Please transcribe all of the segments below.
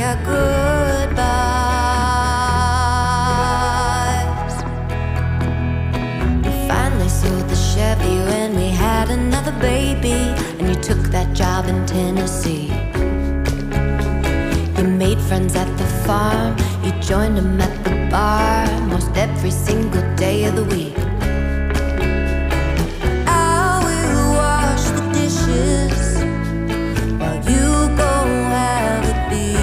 our goodbyes. We finally sold the Chevy when we had another baby, and you took that job in Tennessee. You made friends at the farm, you joined them at the bar, most every single day of the week. I will wash the dishes while you go have a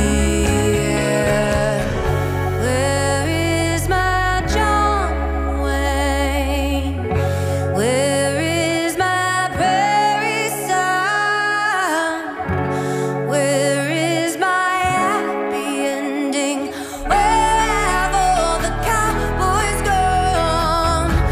beer. Where is my John Wayne? Where is my prairie son? Where is my happy ending? Where have all the cowboys gone?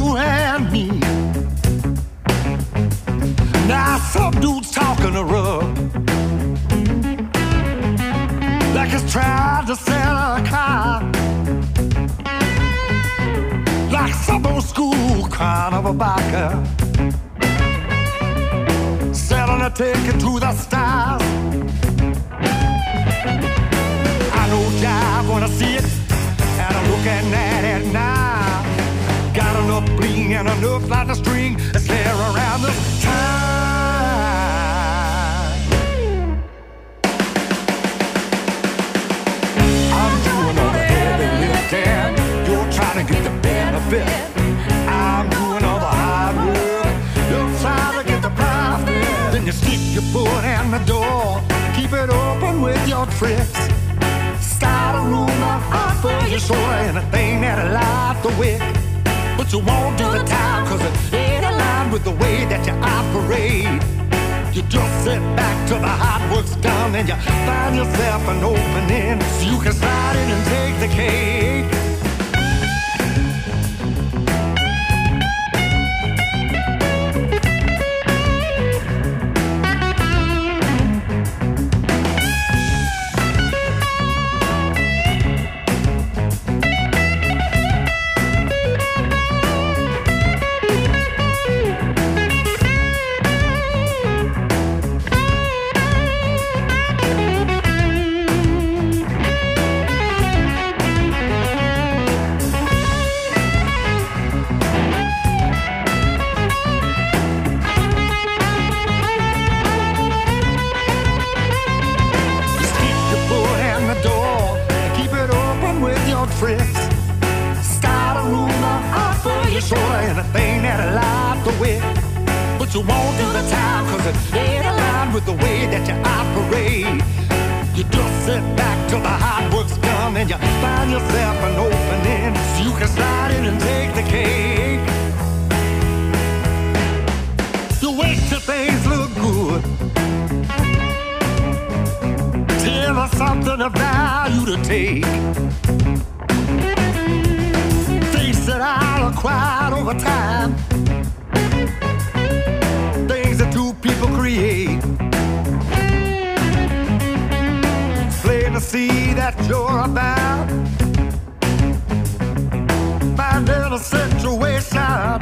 you and me. Now some dude's talking a rug, like he's trying to sell a car, like some old school kind of a biker, selling a ticket to the stars. I know y'all wanna see it, and I'm looking at it now. Got enough bling and enough like a string to scare around the time. I'm doing all the heavy lifting, you're trying to get the benefit. I'm doing all the hard work, you're trying to get the profit. Then you stick your foot in the door, keep it open with your tricks. Start a rumor, offer your shoulder, anything that'll light the wick. But you won't do the time, cause it ain't aligned with the way that you operate. You just sit back till the hard work's done, and you find yourself an opening so you can slide in and take the cake. Tricks. Start a rumor, offer your shoulder, anything that'll light the wick. But you won't do the time, cause it ain't aligned with the way that you operate. You just sit back till the hard work's done, and you find yourself an opening so you can slide in and take the cake. You wait till things look good, till there's something of value to take. That I acquired over time, things that two people create. It's plain to see that you're about finding a situation.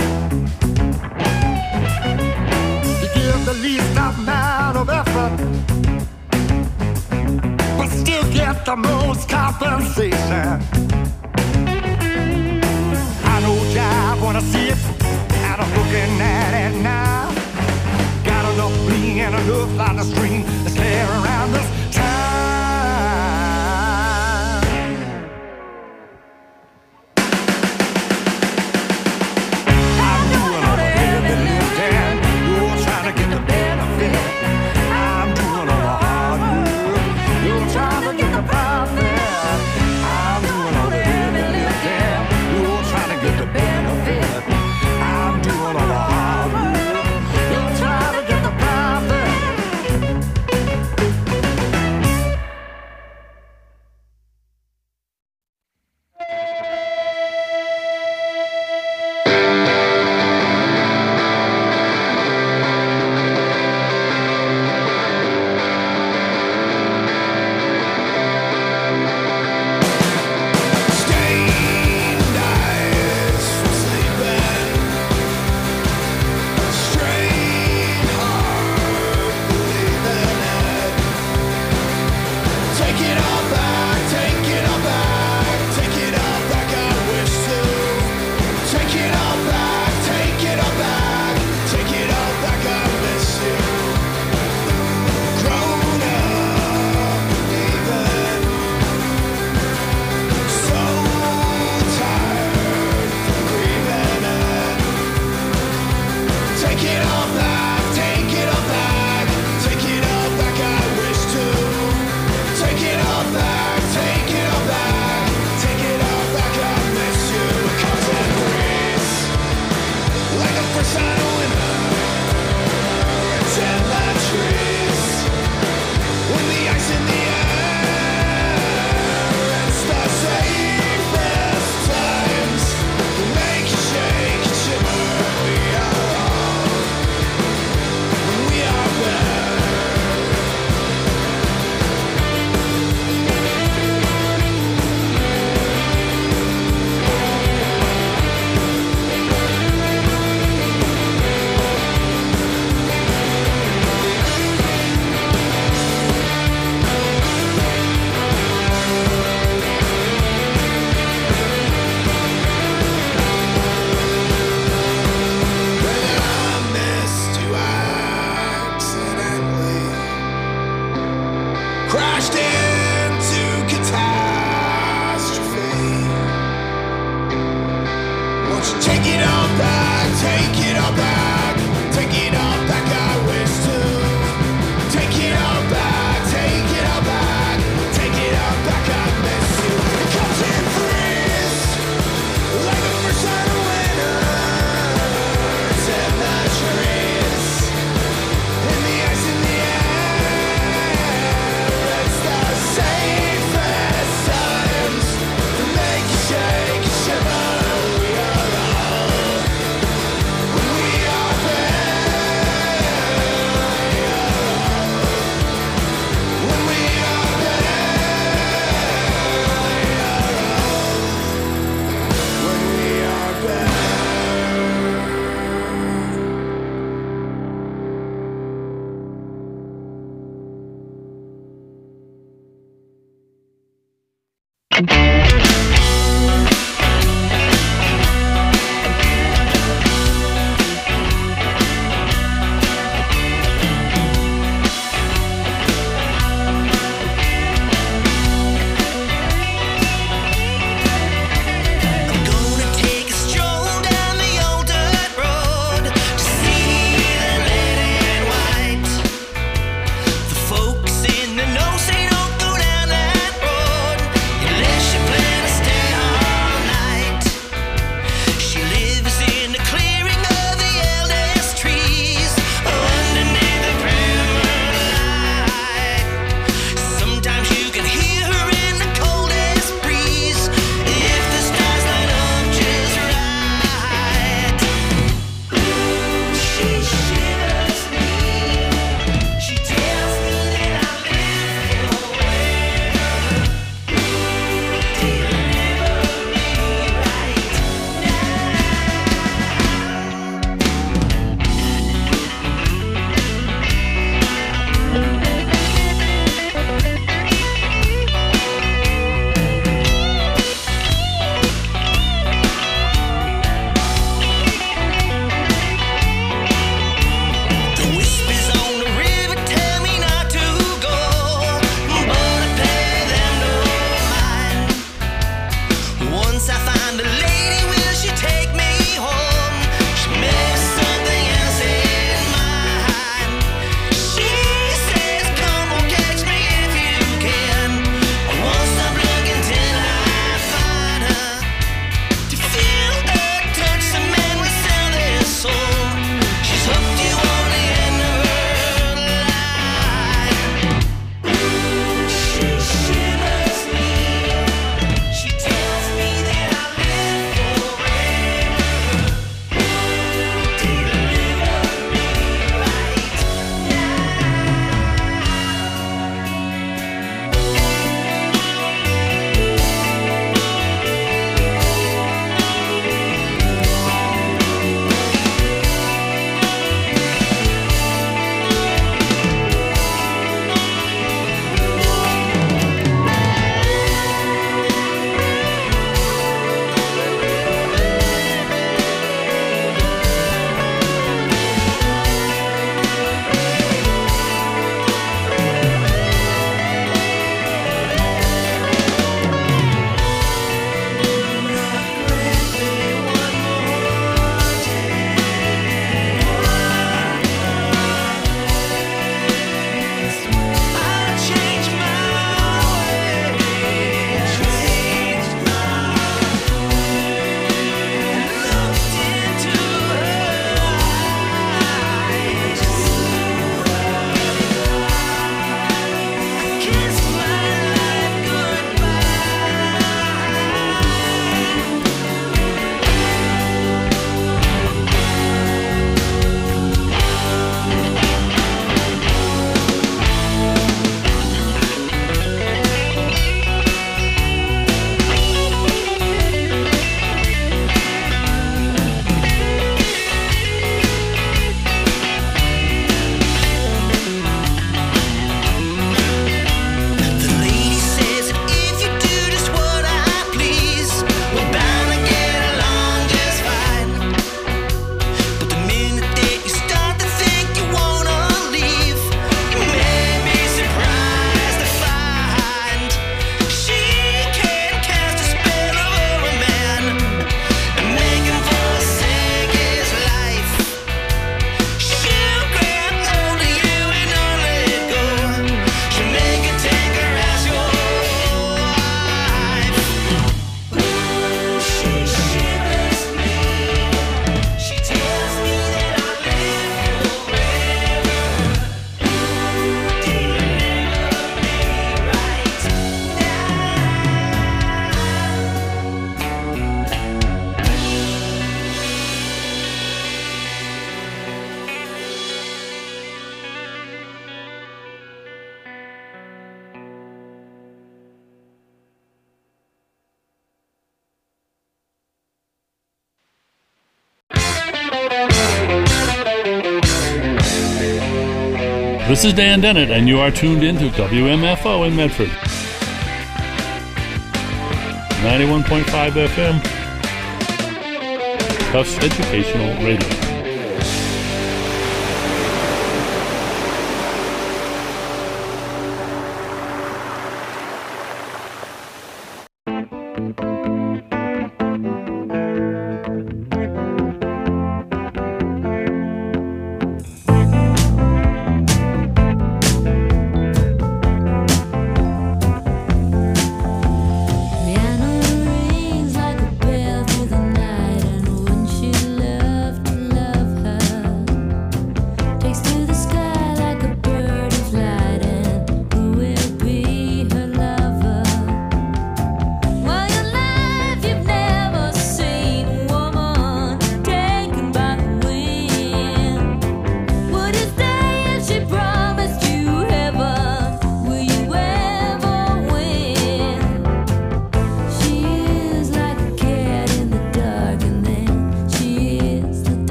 You give the least amount of effort, but still get the most compensation. I wanna see it, and I'm looking at it now. Got enough bling and enough line of string to stare around this time. I'm doing all the heavy lifting, you're trying to get the benefit. I'm doing all the hard work, you're trying to get the profit. I'm doing all the heavy lifting, you're trying to get the benefit. I'm doing all the hard work, you're trying to get the profit. Shake This is Dan Dennett, and you are tuned in to WMFO in Medford. 91.5 FM. Tufts Educational Radio.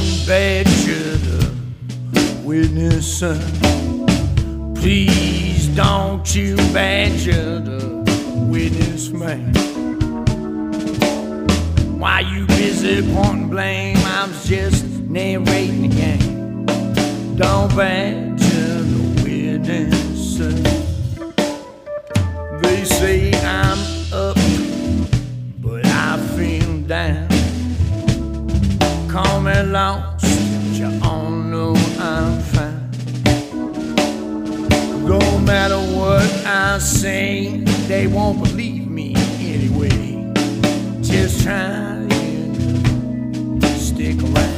Please Don't you badger the witness man. While you busy pointing blame, I was just narrating the game. Don't badger the witness. They say I'm up, but I feel down. Call me lost, but you all know I'm fine. No matter what I say, they won't believe me anyway. Just try to stick around.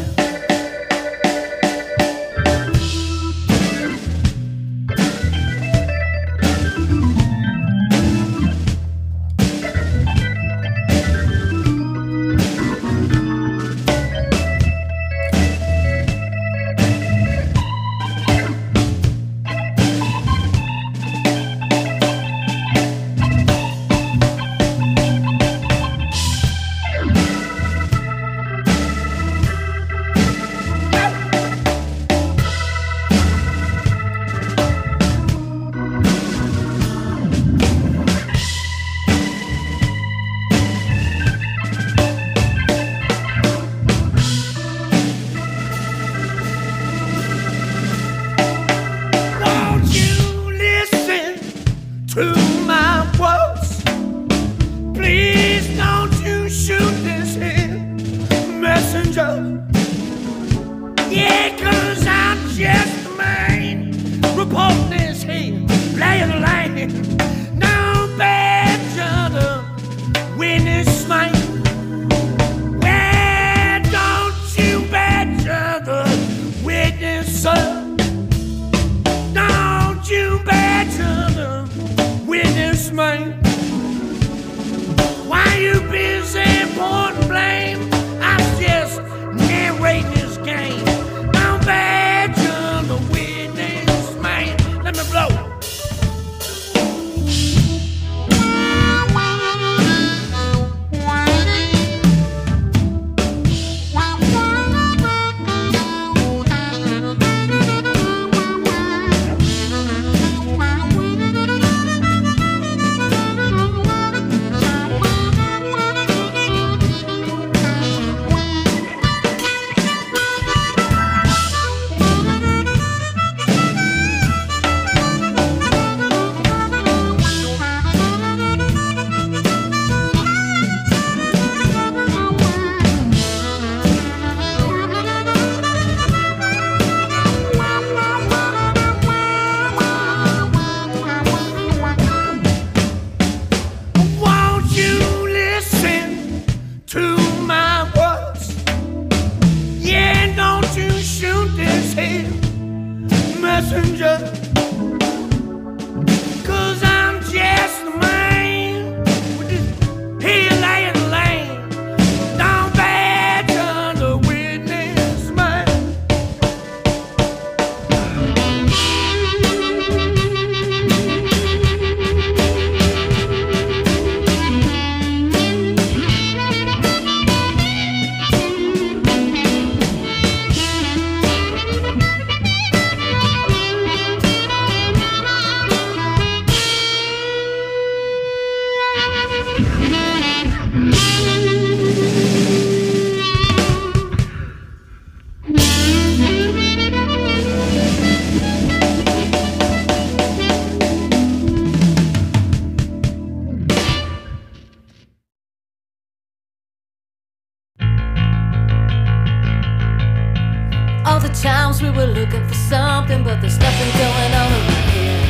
Times we were looking for something, but there's nothing going on around here.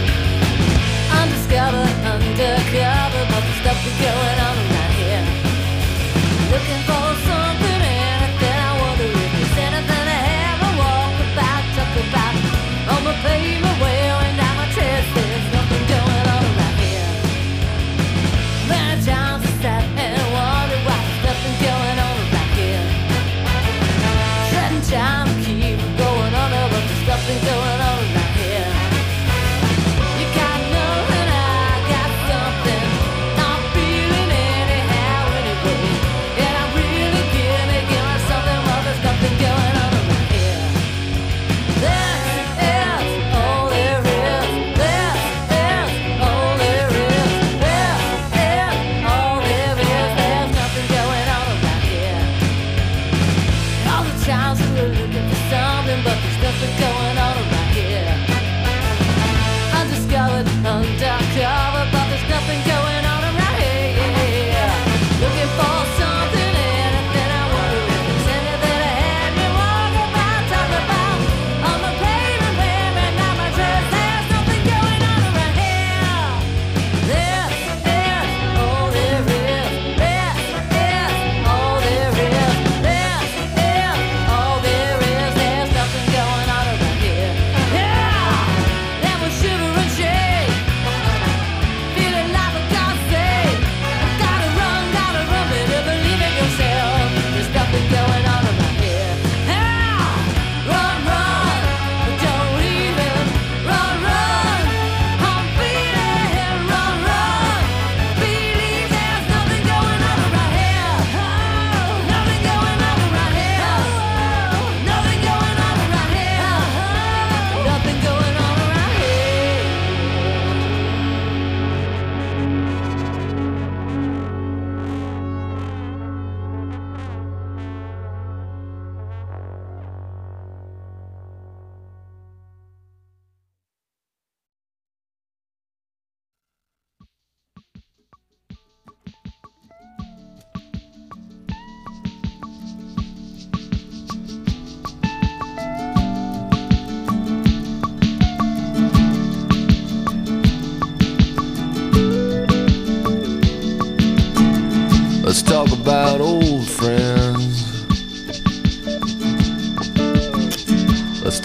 Undiscovered, undercover, but there's nothing going on around here. Looking for something, anything. I wonder if there's anything I ever walk about, talk about. On my pavement, wearing down my chest, there's nothing going on around here. Many times I sat and wondered why there's nothing going on around here. Treading time. Nothing going on around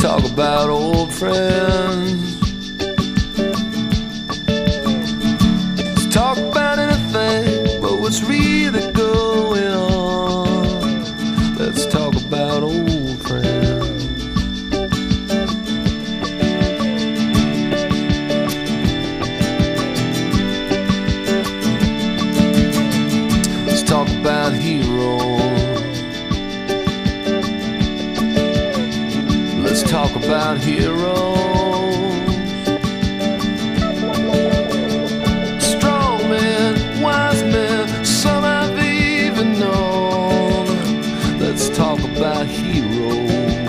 talk about old friends. Let's talk about anything but what's really going on. Let's talk about old friends. Let's talk about heroes. Let's talk about heroes. Strong men, wise men, some I've even known. Let's talk about heroes.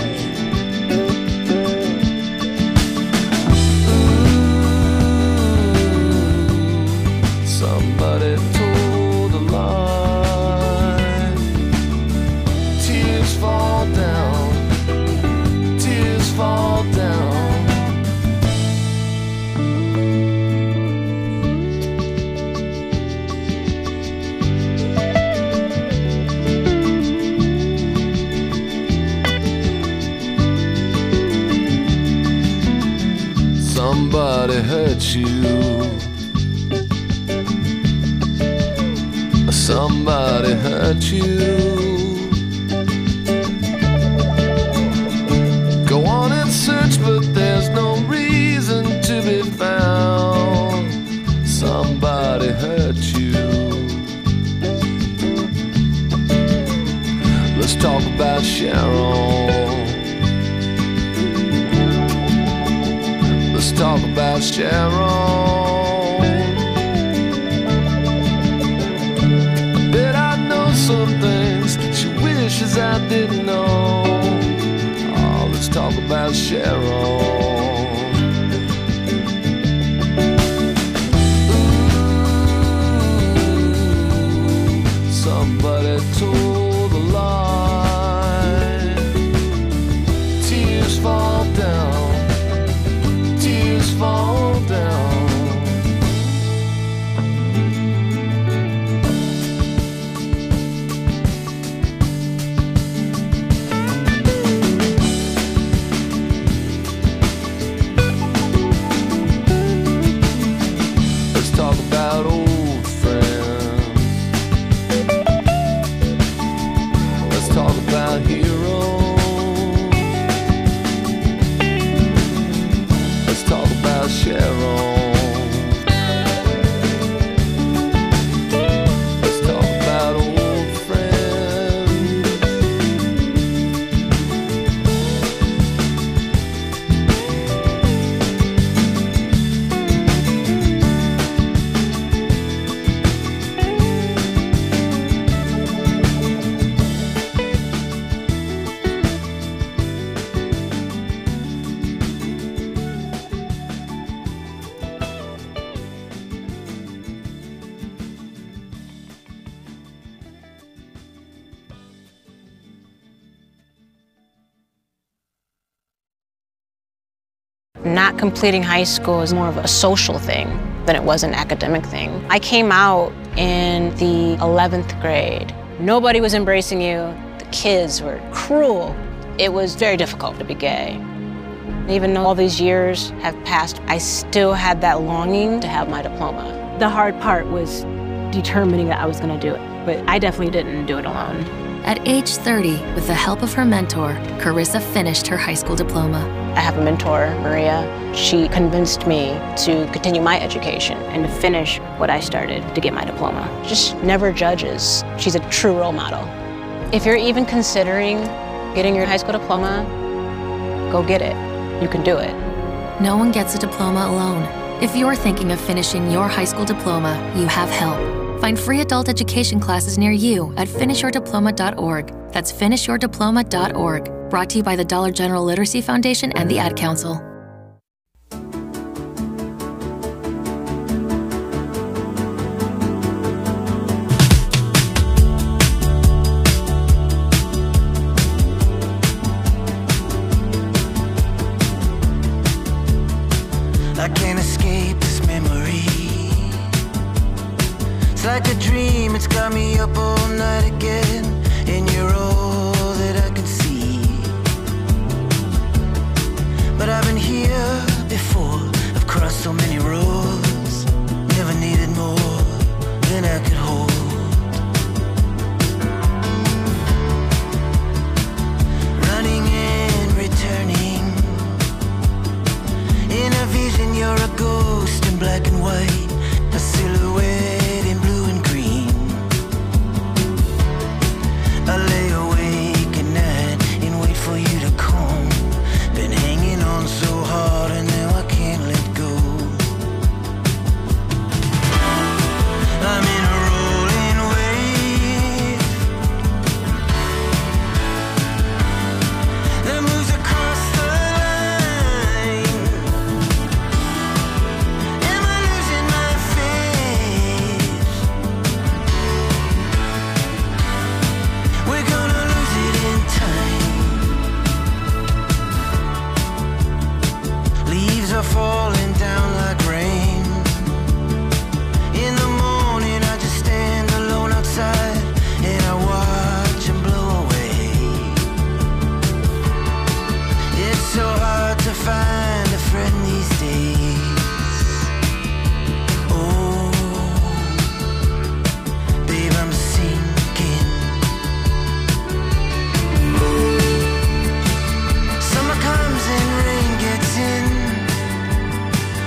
Ooh, somebody told a lie. Tears fall down. Tears fall down. Somebody hurt you. Somebody hurt you. Go on and search, but there's no reason to be found. Somebody hurt you. Let's talk about Sharon. Let's talk about Sharon. I bet I know some things she wishes I didn't know. Let's talk about Sharon. Ooh, somebody told a lie. Tears fall down. Tears fall down. Talk about old friends. Let's talk about heroes. Let's talk about Sharon. Let's talk about old friends. Not completing high school is more of a social thing than it was an academic thing. I came out in the 11th grade. Nobody was embracing you. The kids were cruel. It was very difficult to be gay. Even though all these years have passed, I still had that longing to have my diploma. The hard part was determining that I was going to do it, but I definitely didn't do it alone. At age 30, with the help of her mentor, Carissa finished her high school diploma. I have a mentor, Maria. She convinced me to continue my education And to finish what I started to get my diploma. just never judges. She's a true role model. If you're even considering getting your high school diploma, go get it. You can do it. No one gets a diploma alone. If you're thinking of finishing your high school diploma, you have help. Find free adult education classes near you at finishyourdiploma.org. That's finishyourdiploma.org. Brought to you by the Dollar General Literacy Foundation and the Ad Council. I can't escape this memory. It's like a dream, it's got me up all night again. And you're all that I can see. you're a ghost in black and white, a silhouette in blue and green. I lay awake at night and wait for you to come. Been hanging on so hard and now I can't let go. I'm in a rolling wave that moves across the line. Am I losing my faith? We're gonna lose it in time. Leaves are falling down like rain. In the morning I just stand alone outside and I watch them blow away. It's so hard to find a friend these days. Oh, babe, I'm sinking. Summer comes and rain gets in.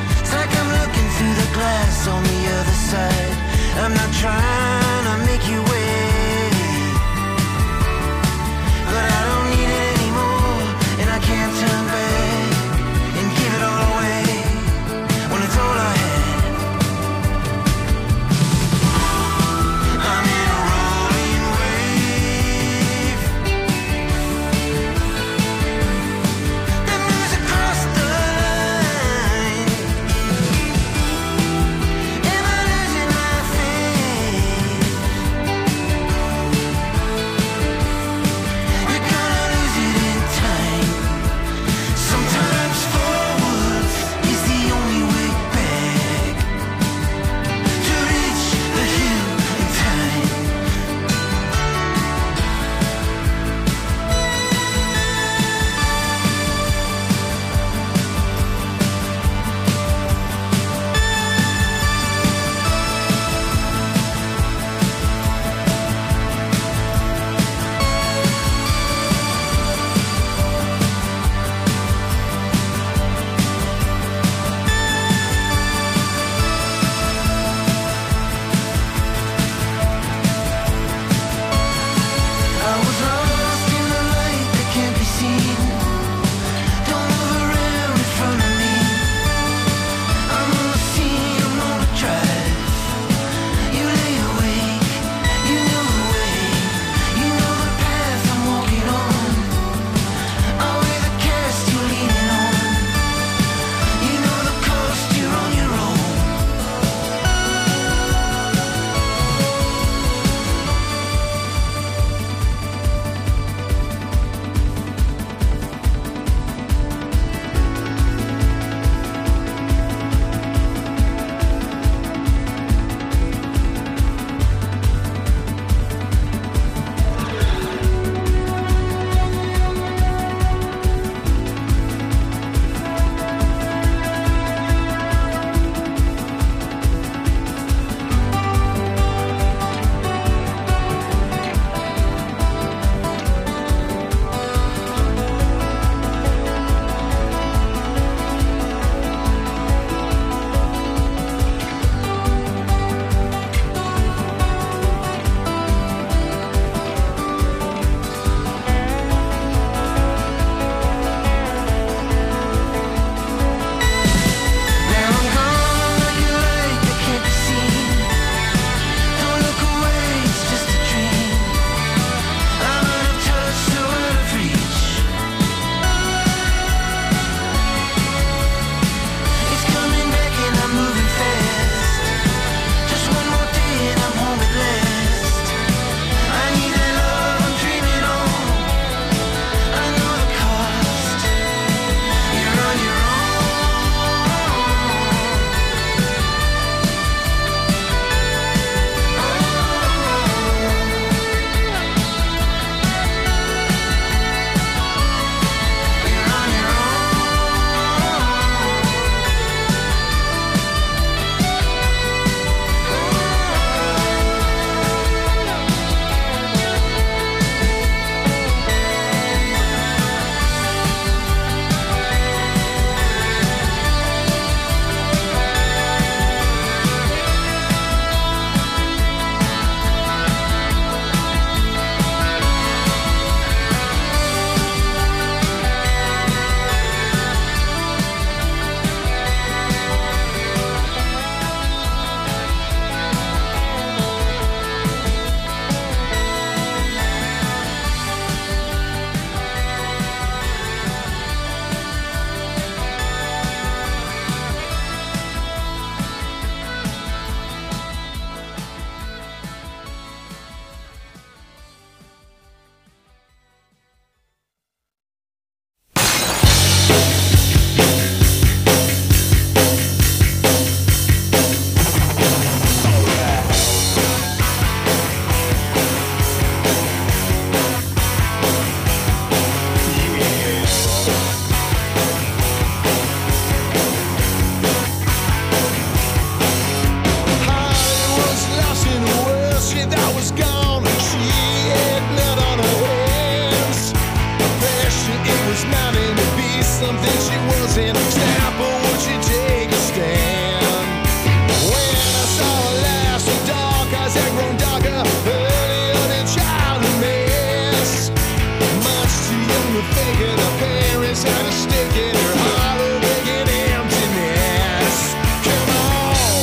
then she wasn't. Snap or would she take a stand? When I saw her last, her dark eyes had grown darker, earlier than childhood mess. Much too young to think of the parents had a stick in her heart, a begging emptiness. Come on.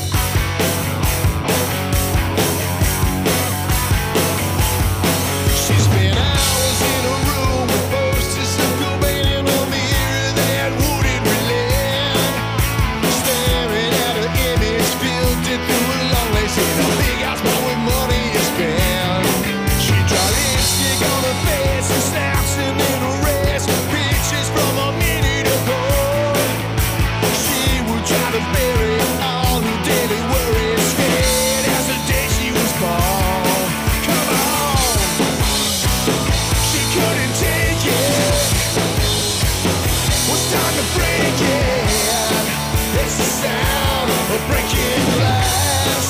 She spent hours in a room with posters of Cobain and a mirror that wouldn't relent. Staring at her image, filtered through a long lace in a big house bought with money to spend. She tried lipstick on her face and snaps and little rest, pictures from a minute ago. She would try to bury all her daily worries, scared as the day she was born. Come on. She couldn't take it. Was time to break it. It's the sound of breaking glass.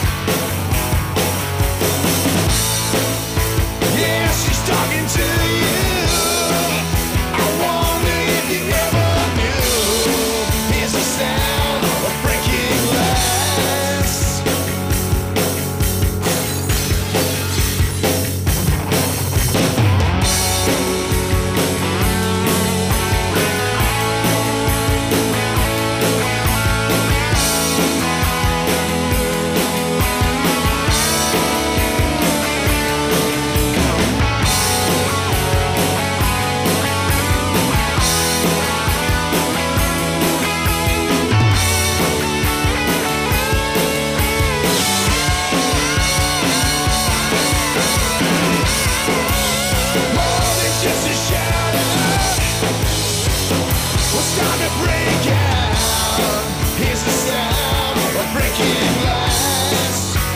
Yeah, she's talking to you. I wonder if you ever knew. It's the sound of breaking glass. More than just a shadow. What's time to break out? Here's the sound of breaking glass.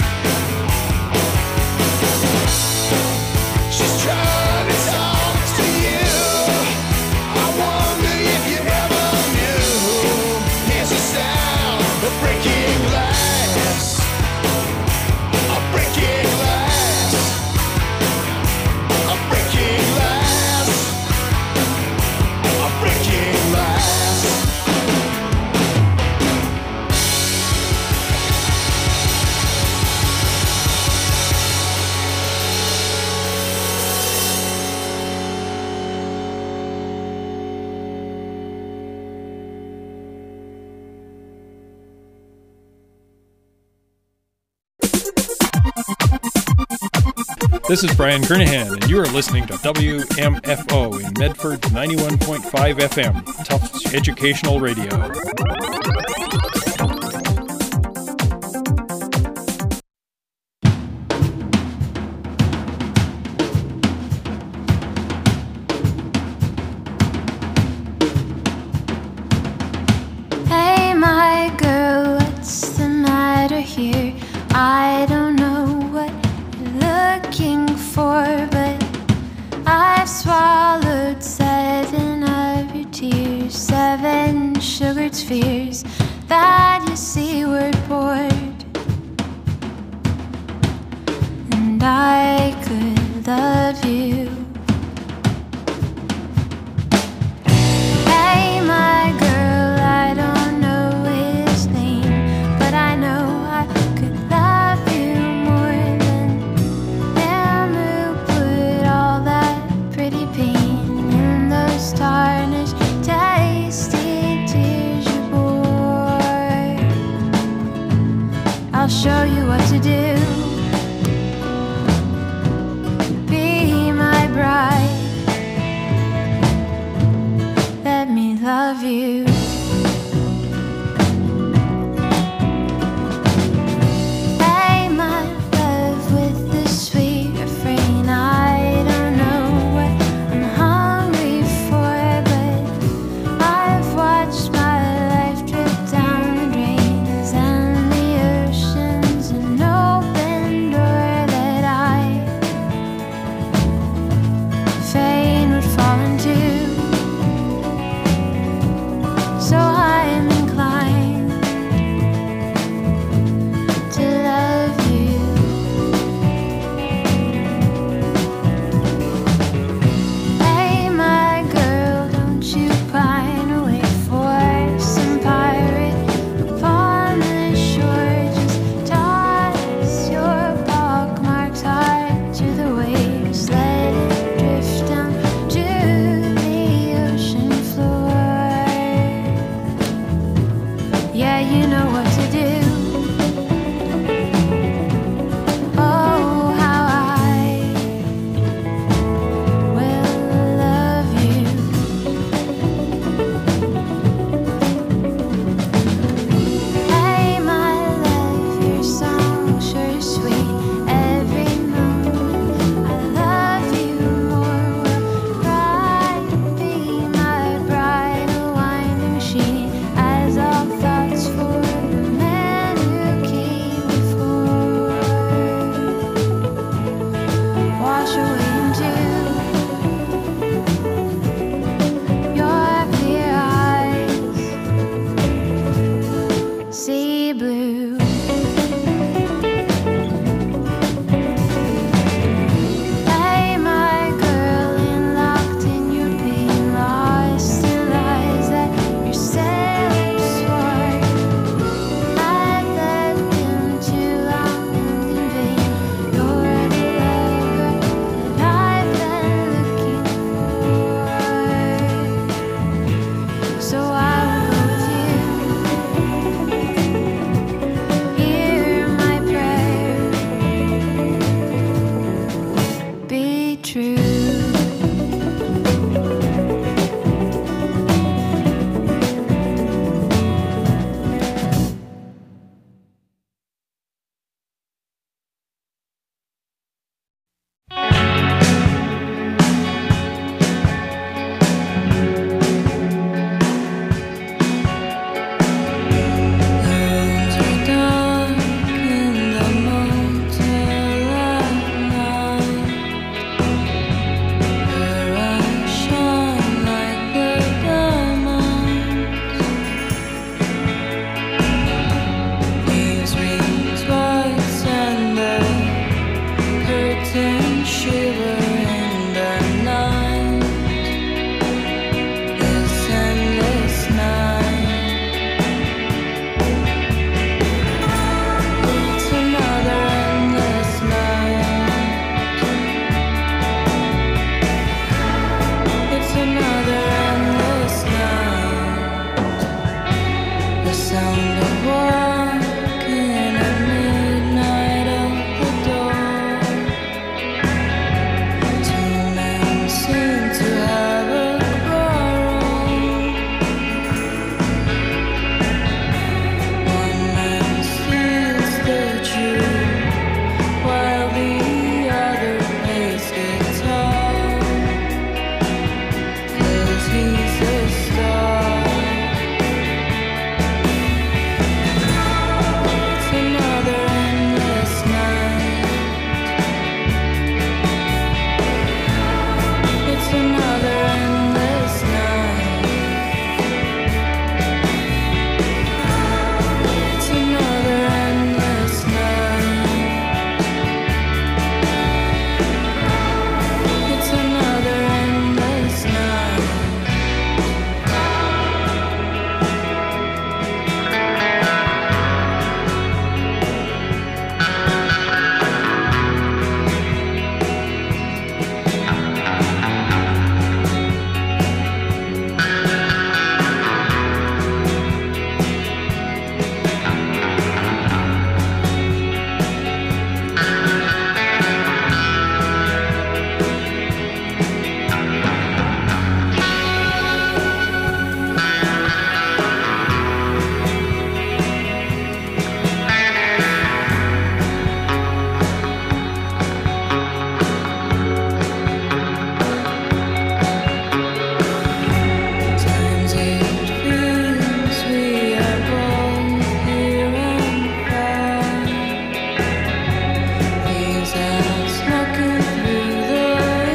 She's trying to talk to you. I wonder if you ever knew. Here's the sound of breaking glass. Of breaking glass. Of breaking glass. Of breaking glass. This is Brian Kernahan, and you are listening to WMFO in Medford 91.5 FM, Tufts Educational Radio. Hey, my girl, what's the matter here? I don't know what you're looking for, but I've swallowed 7 of your tears, 7 sugared spheres that you see were poured. And I could love you. Hey, my girl, I don't know his name, but I know I could love you more than him who put all that pretty pain in those tarnished, tasty tears you bore. I'll show you what to do. Be my bride. Let me love you. Hey, my love, with the sweet refrain. I don't know what I'm hungry for, but I've watched my life drip down the drains and the oceans, an open door that I fain would fall into. So you know what to do. Oh, how I will love you. Hey, my love, your song sure is sweet. Every moment I love you more. Will pride be my bridal winding sheet as all thoughts for the man who came before wash away into your clear eyes, sea blue. Hey, my girl, locked in your pain, lost in lies that your sailors swore. I've led them too long and in vain. You're the lover that I've been looking for. So I will go with you. Hear my prayer. Be true. Rooms are dark in the motel at night. Her eyes shine like the diamonds. Leaves rings white and the curtains shiver in the night. This endless night. It's another endless night. It's another endless night. The sound of walking at midnight out the door. Two men seem to have a quarrel. One man steals the truth while the other plays guitar. 'Cause he's a star. It's another endless night. It's another endless night. It's another endless night. It's another endless night. Times it feels we are both here and far. These eyes looking through the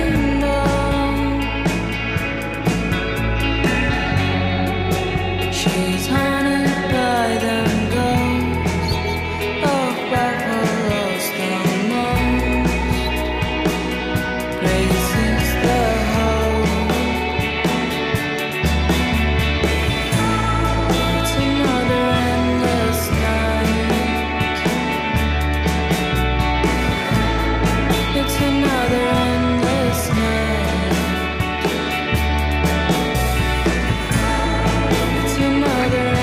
window. She's haunted by them ghosts of Buffalo's the most. Grace is the hope. It's another endless night. It's another endless night. It's another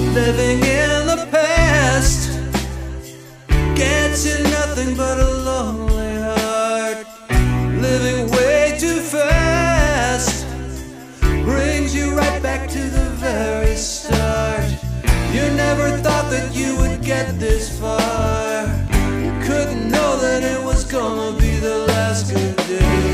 living in the past gets you nothing but a lonely heart. Living way too fast brings you right back to the very start. You never thought that you would get this far. You couldn't know that it was gonna be the last good day.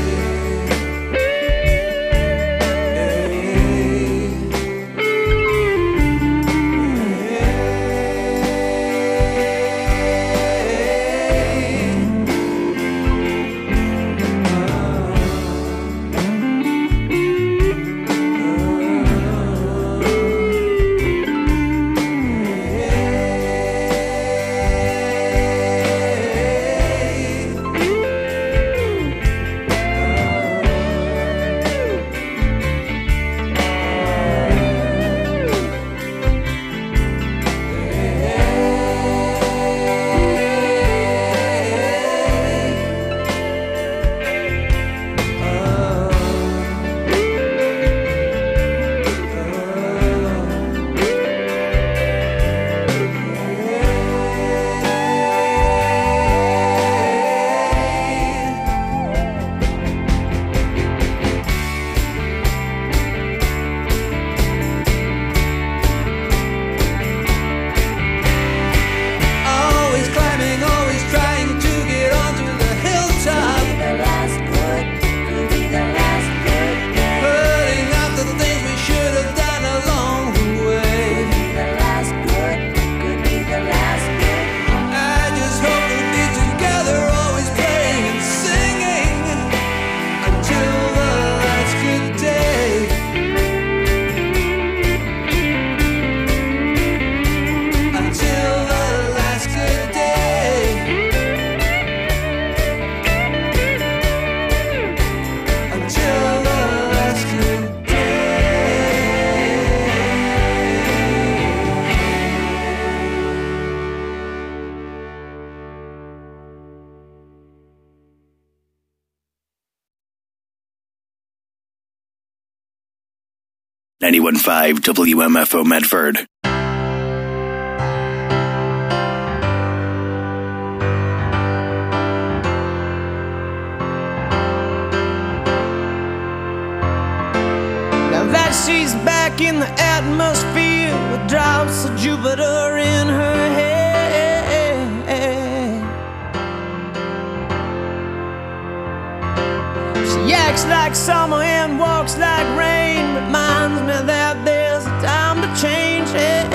WMFO Medford. Now that she's back in the atmosphere with drops of Jupiter in her head, she acts like summer and walks like rain, reminds me that there's a time to change.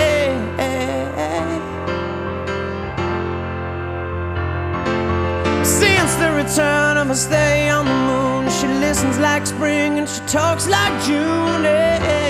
Since the return of her stay on the moon, she listens like spring and she talks like June.